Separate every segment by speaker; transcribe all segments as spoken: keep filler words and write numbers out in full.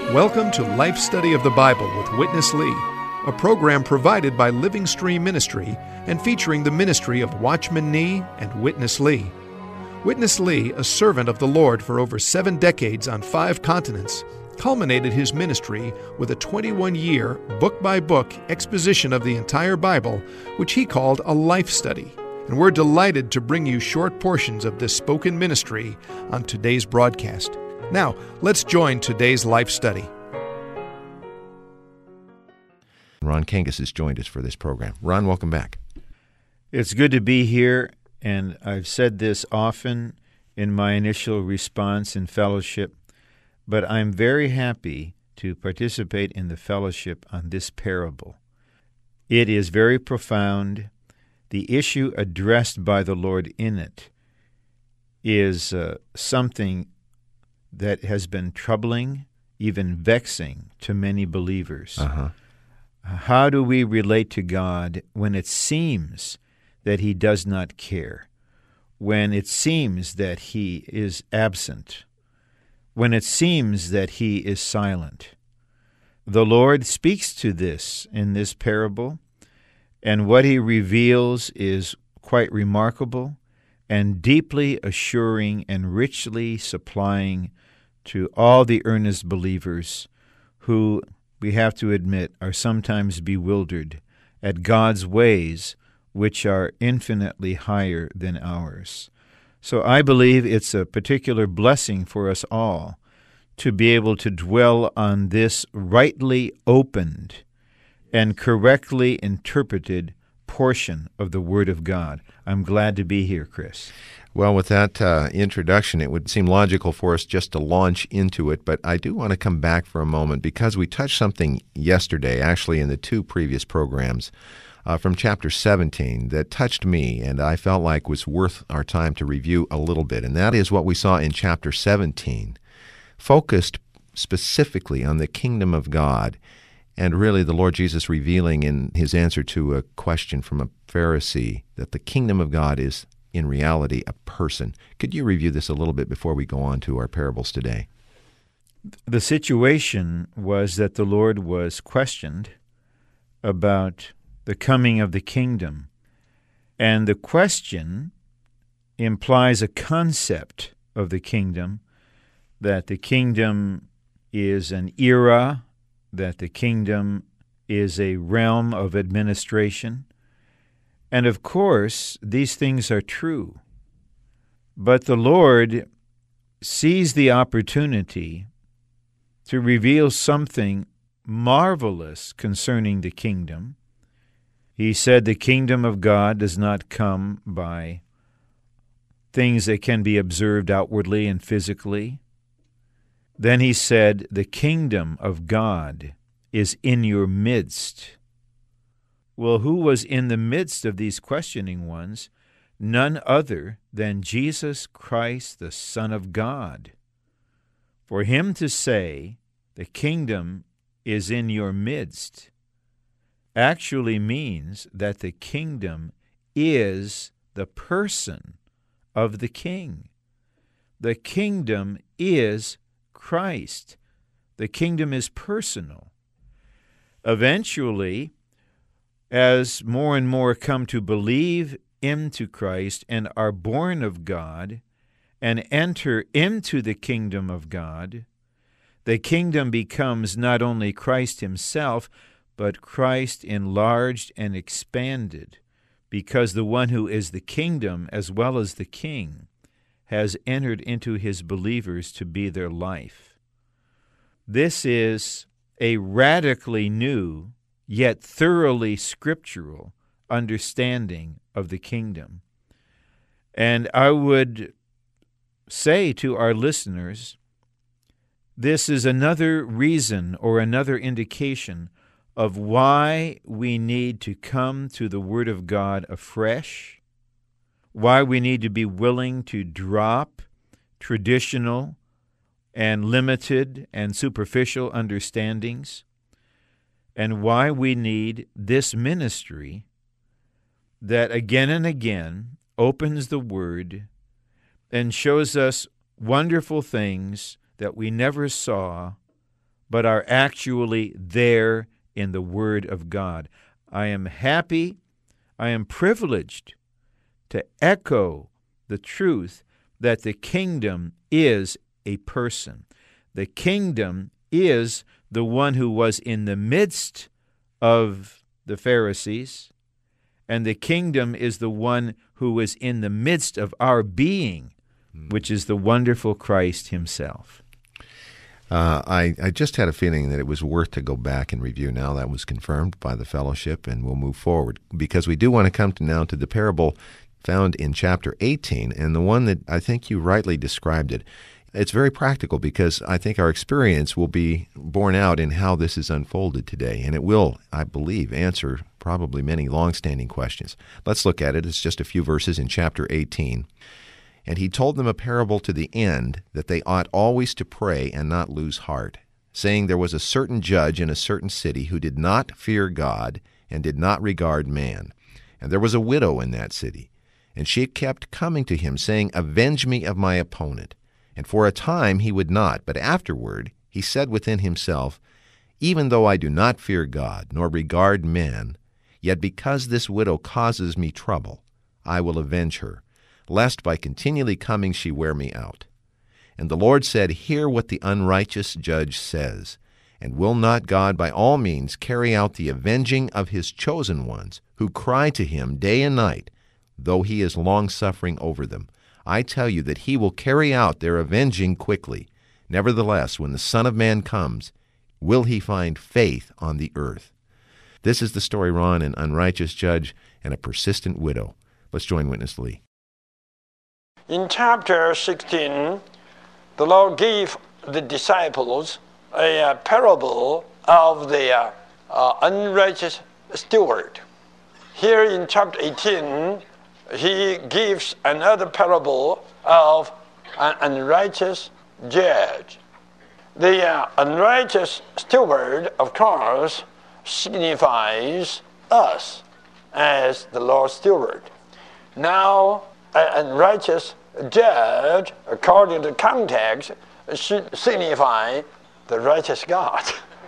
Speaker 1: Welcome to Life Study of the Bible with Witness Lee, a program provided by Living Stream Ministry and featuring the ministry of Watchman Nee and Witness Lee. Witness Lee, a servant of the Lord for over seven decades on five continents, culminated his ministry with a twenty-one-year, book-by-book exposition of the entire Bible, which he called a life study. And we're delighted to bring you short portions of this spoken ministry on today's broadcast. Now, let's join today's life study.
Speaker 2: Ron Kangas has joined us for this program. Ron, welcome back.
Speaker 3: It's good to be here, and I've said this often in my initial response in fellowship, but I'm very happy to participate in the fellowship on this parable. It is very profound. The issue addressed by the Lord in it is uh, something that has been troubling, even vexing to many believers.
Speaker 2: Uh-huh.
Speaker 3: How do we relate to God when it seems that He does not care, when it seems that He is absent, when it seems that He is silent? The Lord speaks to this in this parable, and what He reveals is quite remarkable and deeply assuring and richly supplying to all the earnest believers who, we have to admit, are sometimes bewildered at God's ways, which are infinitely higher than ours. So I believe it's a particular blessing for us all to be able to dwell on this rightly opened and correctly interpreted portion of the Word of God. I'm glad to be here, Chris.
Speaker 2: Well, with that uh, introduction, it would seem logical for us just to launch into it, but I do want to come back for a moment because we touched something yesterday, actually in the two previous programs, uh, from chapter seventeen that touched me and I felt like was worth our time to review a little bit, and that is what we saw in chapter seventeen, focused specifically on the kingdom of God. And really, the Lord Jesus revealing in His answer to a question from a Pharisee that the kingdom of God is, in reality, a person. Could you review this a little bit before we go on to our parables today?
Speaker 3: The situation was that the Lord was questioned about the coming of the kingdom. And the question implies a concept of the kingdom, that the kingdom is an era, that the kingdom is a realm of administration. And of course, these things are true. But the Lord sees the opportunity to reveal something marvelous concerning the kingdom. He said the kingdom of God does not come by things that can be observed outwardly and physically. Then he said, the kingdom of God is in your midst. Well, who was in the midst of these questioning ones? None other than Jesus Christ, the Son of God. For Him to say, the kingdom is in your midst, actually means that the kingdom is the person of the king. The kingdom is Christ. The kingdom is personal. Eventually, as more and more come to believe into Christ and are born of God and enter into the kingdom of God, the kingdom becomes not only Christ Himself, but Christ enlarged and expanded, because the one who is the kingdom as well as the king has entered into His believers to be their life. This is a radically new, yet thoroughly scriptural understanding of the kingdom. And I would say to our listeners, this is another reason or another indication of why we need to come to the Word of God afresh, why we need to be willing to drop traditional and limited and superficial understandings, and why we need this ministry that again and again opens the Word and shows us wonderful things that we never saw but are actually there in the Word of God. I am happy, I am privileged to echo the truth that the kingdom is a person. The kingdom is the one who was in the midst of the Pharisees, and the kingdom is the one who is in the midst of our being, which is the wonderful Christ himself.
Speaker 2: Uh, I, I just had a feeling that it was worth to go back and review. Now that was confirmed by the fellowship, and we'll move forward, because we do want to come to now to the parable found in chapter eighteen, and the one that I think you rightly described it. It's very practical, because I think our experience will be borne out in how this is unfolded today, and it will, I believe, answer probably many long-standing questions. Let's look at it. It's just a few verses in chapter eighteen. And he told them a parable to the end that they ought always to pray and not lose heart, saying there was a certain judge in a certain city who did not fear God and did not regard man. And there was a widow in that city, and she kept coming to him, saying, Avenge me of my opponent. And for a time he would not, but afterward he said within himself, Even though I do not fear God, nor regard men, yet because this widow causes me trouble, I will avenge her, lest by continually coming she wear me out. And the Lord said, Hear what the unrighteous judge says, and will not God by all means carry out the avenging of his chosen ones, who cry to him day and night, though he is long-suffering over them? I tell you that he will carry out their avenging quickly. Nevertheless, when the Son of Man comes, will he find faith on the earth? This is the story, Ron, an unrighteous judge and a persistent widow. Let's join Witness Lee.
Speaker 4: In chapter sixteen, the Lord gave the disciples a uh, parable of the uh, uh, unrighteous steward. Here in chapter eighteen, he gives another parable of an unrighteous judge. The uh, unrighteous steward, of course, signifies us as the Lord's steward. Now, an unrighteous judge, according to context, should signify the righteous God.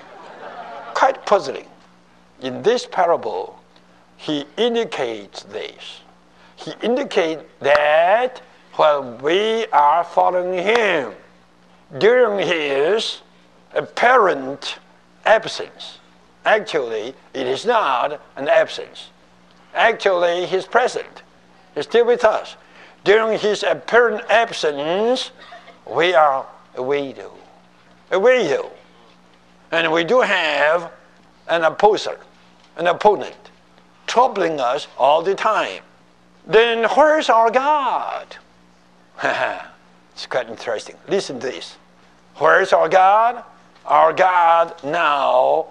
Speaker 4: Quite puzzling. In this parable, he indicates this. He indicates that while we are following him, during his apparent absence, actually, it is not an absence. Actually, he's present. He's still with us. During his apparent absence, we are a widow. A widow. And we do have an opposer, an opponent, troubling us all the time. Then where's our God? It's quite interesting. Listen to this. Where's our God? Our God now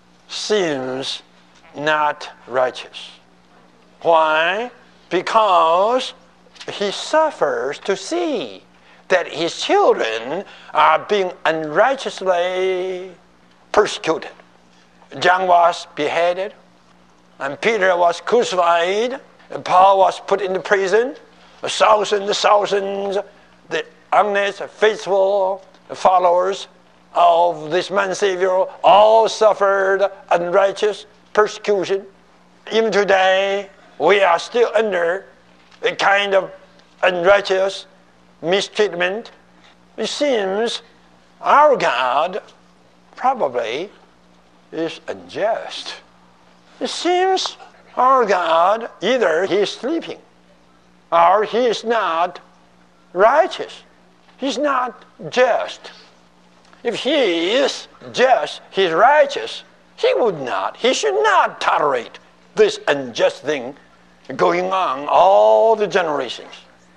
Speaker 4: seems not righteous. Why? Because he suffers to see that his children are being unrighteously persecuted. John was beheaded, and Peter was crucified, and Paul was put into prison. Thousands, thousands, the honest, faithful followers of this man Savior all suffered unrighteous persecution. Even today, we are still under a kind of unrighteous mistreatment. It seems our God probably is unjust. It seems our God, either he is sleeping or he is not righteous. He's not just. If he is just, he's righteous, he would not, he should not tolerate this unjust thing going on all the generations.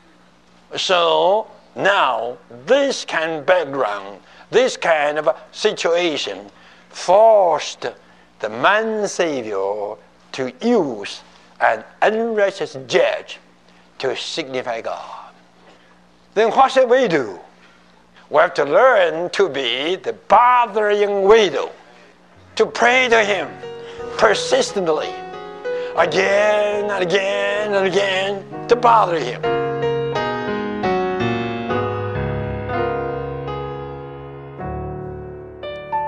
Speaker 4: So now this kind of background, this kind of situation forced the man Savior to use an unrighteous judge to signify God. Then what should we do? We have to learn to be the bothering widow, to pray to him persistently, again and again and again, to bother him.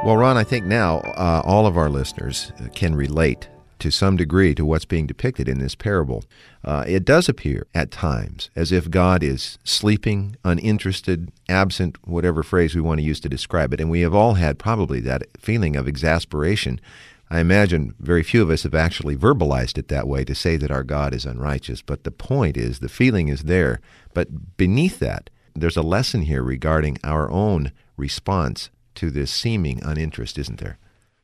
Speaker 2: Well, Ron, I think now uh, all of our listeners can relate to some degree to what's being depicted in this parable. Uh, it does appear at times as if God is sleeping, uninterested, absent, whatever phrase we want to use to describe it. And we have all had probably that feeling of exasperation. I imagine very few of us have actually verbalized it that way to say that our God is unrighteous. But the point is, the feeling is there. But beneath that, there's a lesson here regarding our own response to this seeming uninterest, isn't there?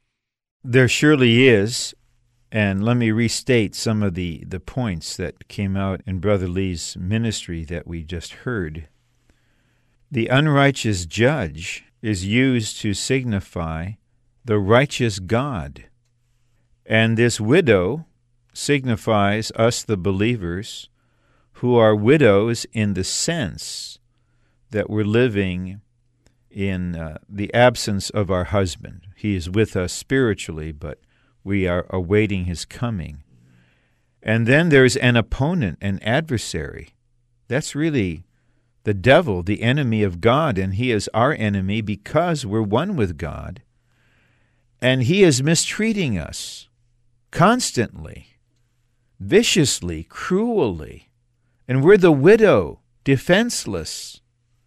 Speaker 3: There surely is. And let me restate some of the, the points that came out in Brother Lee's ministry that we just heard. The unrighteous judge is used to signify the righteous God. And this widow signifies us, the believers, who are widows in the sense that we're living in uh, the absence of our husband. He is with us spiritually, but we are awaiting his coming. And then there's an opponent, an adversary. That's really the devil, the enemy of God, and he is our enemy because we're one with God. And he is mistreating us constantly, viciously, cruelly. And we're the widow, defenseless.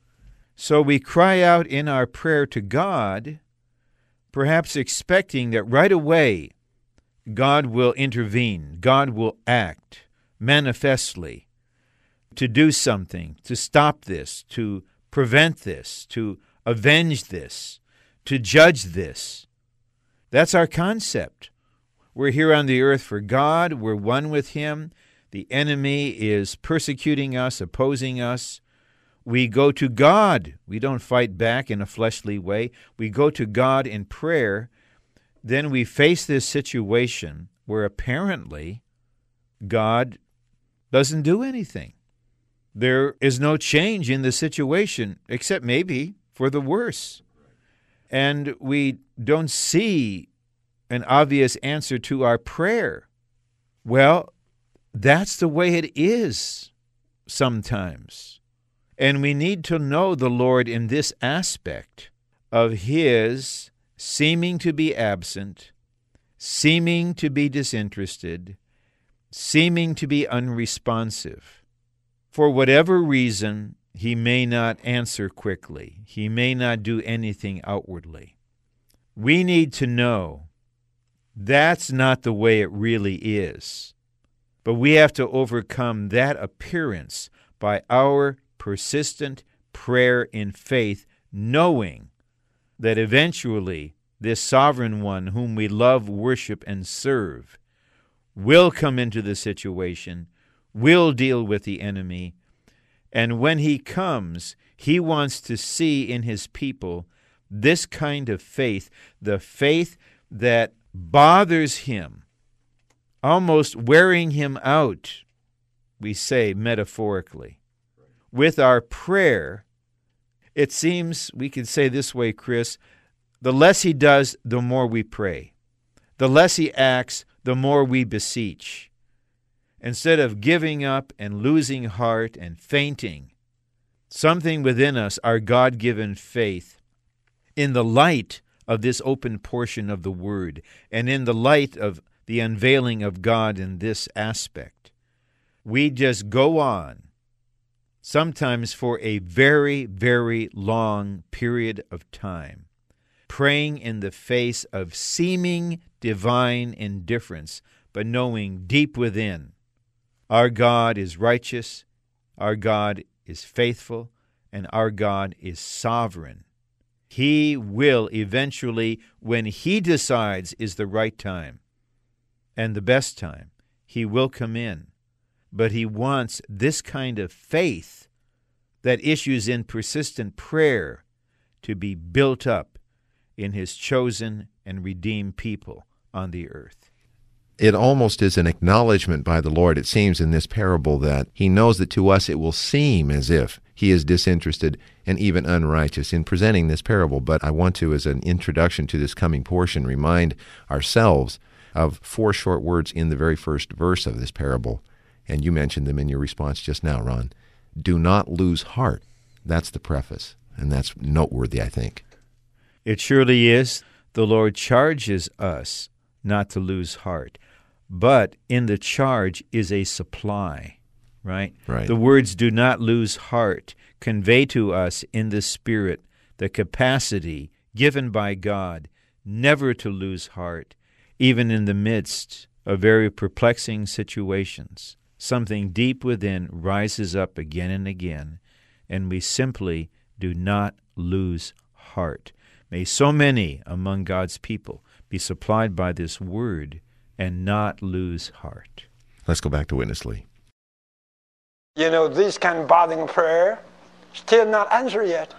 Speaker 3: So we cry out in our prayer to God, perhaps expecting that right away God will intervene, God will act manifestly to do something, to stop this, to prevent this, to avenge this, to judge this. That's our concept. We're here on the earth for God. We're one with him. The enemy is persecuting us, opposing us. We go to God. We don't fight back in a fleshly way. We go to God in prayer. Then we face this situation where apparently God doesn't do anything. There is no change in the situation, except maybe for the worse. And we don't see an obvious answer to our prayer. Well, that's the way it is sometimes. And we need to know the Lord in this aspect of his seeming to be absent, seeming to be disinterested, seeming to be unresponsive. For whatever reason, he may not answer quickly. He may not do anything outwardly. We need to know that's not the way it really is. But we have to overcome that appearance by our persistent prayer in faith, knowing that eventually this sovereign one whom we love, worship, and serve will come into the situation, will deal with the enemy, and when he comes, he wants to see in his people this kind of faith, the faith that bothers him, almost wearing him out, we say metaphorically. With our prayer, it seems we could say this way, Chris, the less he does, the more we pray. The less he acts, the more we beseech. Instead of giving up and losing heart and fainting, something within us, our God-given faith, in the light of this open portion of the Word, and in the light of the unveiling of God in this aspect, we just go on, sometimes for a very, very long period of time, praying in the face of seeming divine indifference, but knowing deep within, our God is righteous, our God is faithful, and our God is sovereign. He will eventually, when he decides is the right time and the best time, he will come in. But he wants this kind of faith that issues in persistent prayer to be built up in his chosen and redeemed people on the earth.
Speaker 2: It almost is an acknowledgement by the Lord, it seems, in this parable that he knows that to us it will seem as if he is disinterested and even unrighteous in presenting this parable. But I want to, as an introduction to this coming portion, remind ourselves of four short words in the very first verse of this parable. And you mentioned them in your response just now, Ron. Do not lose heart. That's the preface, and that's noteworthy, I think.
Speaker 3: It surely is. the Lord charges us not to lose heart. But in the charge is a supply, right?
Speaker 2: Right.
Speaker 3: The words "do not lose heart" convey to us in the Spirit the capacity given by God never to lose heart, even in the midst of very perplexing situations. Something deep within rises up again and again, and we simply do not lose heart. May so many among God's people be supplied by this word and not lose heart.
Speaker 2: Let's go back to Witness Lee.
Speaker 4: You know, this kind of bothering prayer still not answered yet.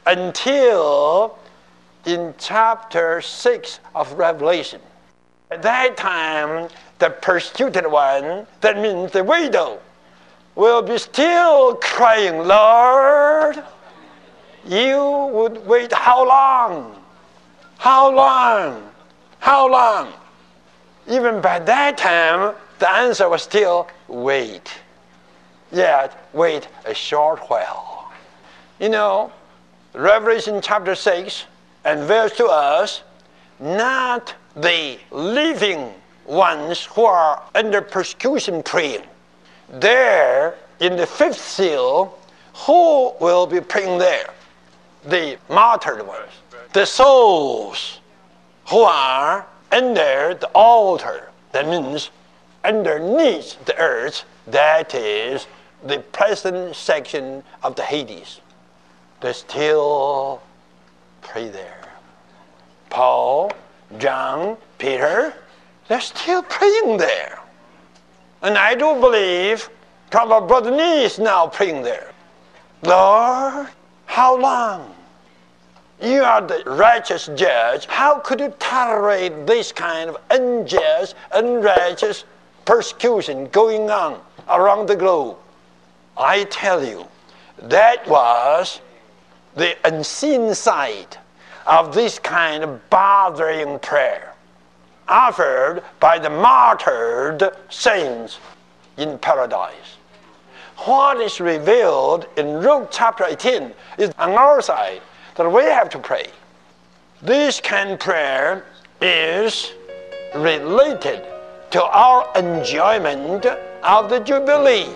Speaker 4: Until in chapter six of Revelation. At that time, the persecuted one, that means the widow, will be still crying, "Lord, you would wait how long? How long? How long?" Even by that time, the answer was still wait. Yet, wait a short while. You know, Revelation chapter six unveils to us not the living ones who are under persecution praying. There, in the fifth seal, who will be praying there? The martyred ones, the souls who are under the altar. That means underneath the earth, that is the present section of the Hades. They still pray there. Paul, John, Peter, they're still praying there. And I do believe our brother Nee is now praying there. "Lord, how long? You are the righteous judge. How could you tolerate this kind of unjust, unrighteous persecution going on around the globe?" I tell you, that was the unseen side of this kind of bothering prayer offered by the martyred saints in paradise. What is revealed in Luke chapter eighteen is on our side that we have to pray. This kind of prayer is related to our enjoyment of the Jubilee.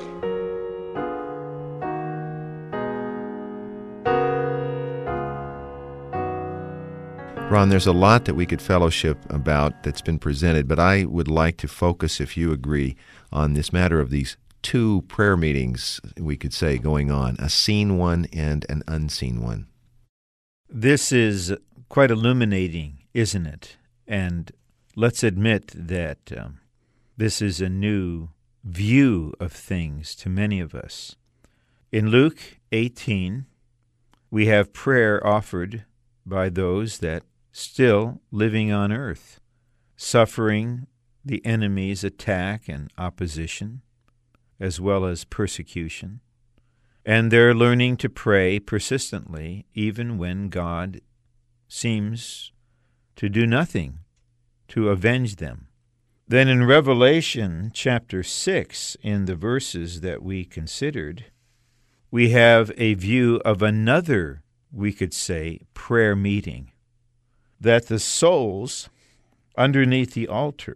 Speaker 2: Ron, there's a lot that we could fellowship about that's been presented, but I would like to focus, if you agree, on this matter of these two prayer meetings, we could say, going on, a seen one and an unseen one.
Speaker 3: This is quite illuminating, isn't it? And let's admit that um, this is a new view of things to many of us. In Luke eighteen, we have prayer offered by those that still living on earth, suffering the enemy's attack and opposition, as well as persecution. And they're learning to pray persistently, even when God seems to do nothing to avenge them. Then in Revelation chapter six, in the verses that we considered, we have a view of another, we could say, prayer meeting, that the souls underneath the altar,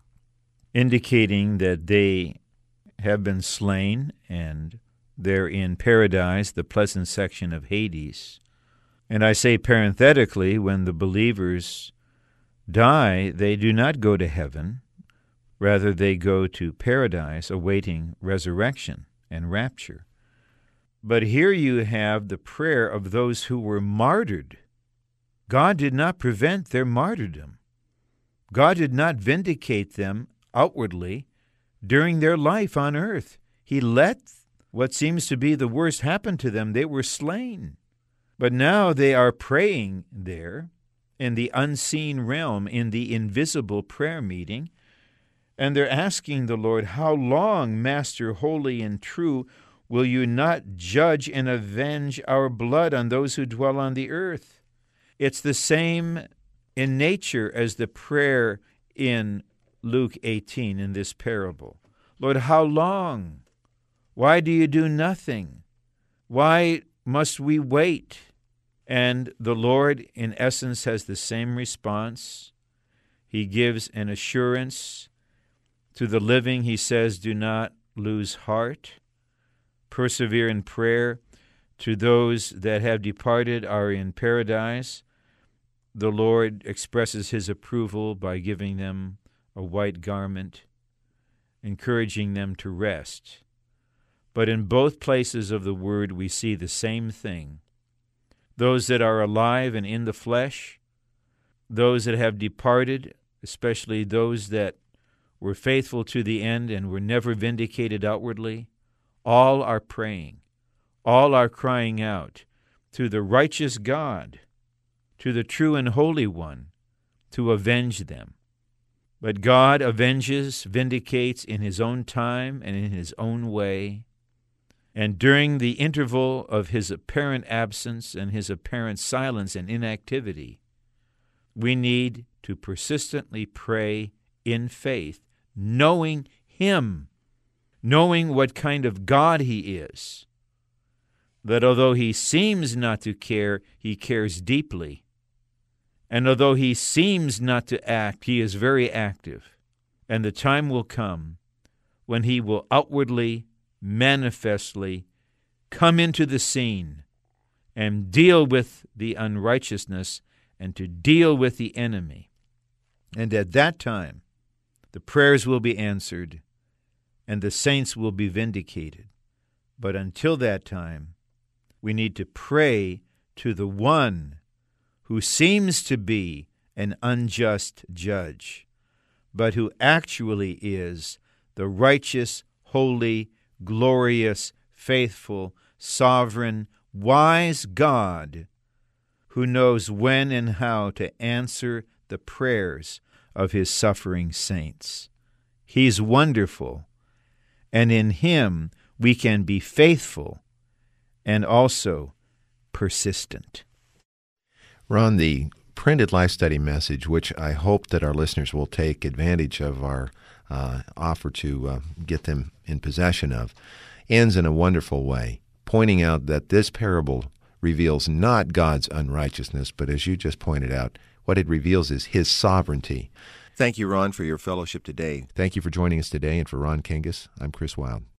Speaker 3: indicating that they have been slain and they're in paradise, the pleasant section of Hades. And I say parenthetically, when the believers die, they do not go to heaven. Rather, they go to paradise, awaiting resurrection and rapture. But here you have the prayer of those who were martyred. God did not prevent their martyrdom. God did not vindicate them outwardly during their life on earth. He let what seems to be the worst happen to them. They were slain. But now they are praying there in the unseen realm, in the invisible prayer meeting, and they're asking the Lord, "How long, Master, holy and true, will you not judge and avenge our blood on those who dwell on the earth?" It's the same in nature as the prayer in Luke eighteen in this parable. "Lord, how long? Why do you do nothing? Why must we wait?" And the Lord, in essence, has the same response. He gives an assurance to the living. He says, do not lose heart. Persevere in prayer. To those that have departed are in paradise, the Lord expresses his approval by giving them a white garment, encouraging them to rest. But in both places of the word we see the same thing. Those that are alive and in the flesh, those that have departed, especially those that were faithful to the end and were never vindicated outwardly, all are praying, all are crying out to the righteous God, to the true and holy one, to avenge them. But God avenges, vindicates in his own time and in his own way. And during the interval of his apparent absence and his apparent silence and inactivity, we need to persistently pray in faith, knowing him, knowing what kind of God he is, that although he seems not to care, he cares deeply. And although he seems not to act, he is very active. And the time will come when he will outwardly, manifestly come into the scene and deal with the unrighteousness and to deal with the enemy. And at that time, the prayers will be answered and the saints will be vindicated. But until that time, we need to pray to the one who seems to be an unjust judge, but who actually is the righteous, holy, glorious, faithful, sovereign, wise God who knows when and how to answer the prayers of his suffering saints. He's wonderful, and in him we can be faithful and also persistent.
Speaker 2: Ron, the printed Life Study message, which I hope that our listeners will take advantage of our uh, offer to uh, get them in possession of, ends in a wonderful way, pointing out that this parable reveals not God's unrighteousness, but as you just pointed out, what it reveals is his sovereignty.
Speaker 5: Thank you, Ron, for your fellowship today.
Speaker 2: Thank you for joining us today, and for Ron Kingus, I'm Chris Wilde.